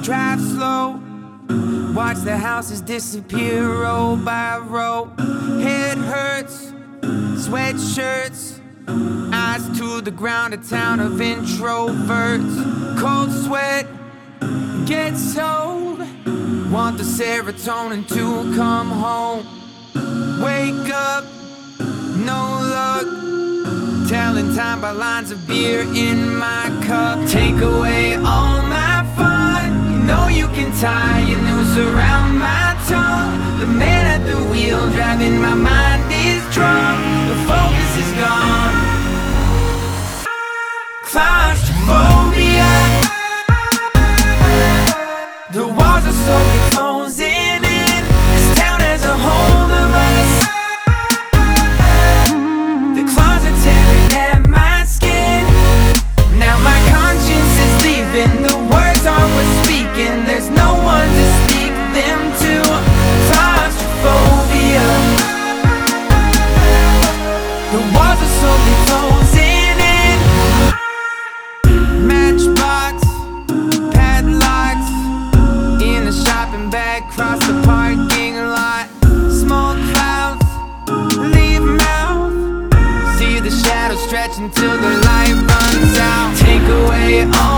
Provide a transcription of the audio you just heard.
Drive slow, watch the houses disappear row by row. Head hurts, sweatshirts, eyes to the ground, a town of introverts. Cold sweat gets old, want the serotonin to come home. Wake up, no luck, telling time by lines of beer in my cup. Take away all my fun, you know you can tie your noose around my tongue. The man at the wheel driving my mind is drunk, the focus is gone. Claustrophobia, the walls are slowly closing in. This town has a hold of us. The claws are tearing at my skin. Now my conscience is leaving, the words aren't worth speaking. There's no one to speak them to. Claustrophobia, the walls are slowly closing in. Matchbox, padlocks, in a shopping bag, cross the parking lot. Small clouds leave mouth, see the shadows stretch until the light runs out. Take away all